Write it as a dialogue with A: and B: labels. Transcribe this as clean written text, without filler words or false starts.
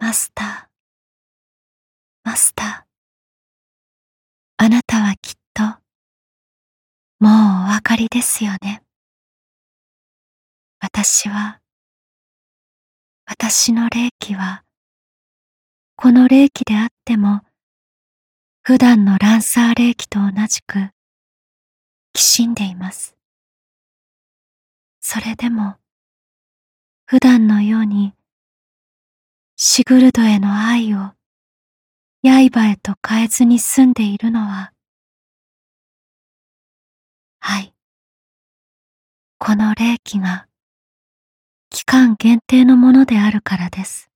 A: マスター、マスター、あなたはきっと、もうお分かりですよね。私の霊気は、この霊気であっても、普段のランサー霊気と同じく、きしんでいます。それでも、普段のように、シグルドへの愛を、刃へと変えずに済んでいるのは、はい、この霊気が、期間限定のものであるからです。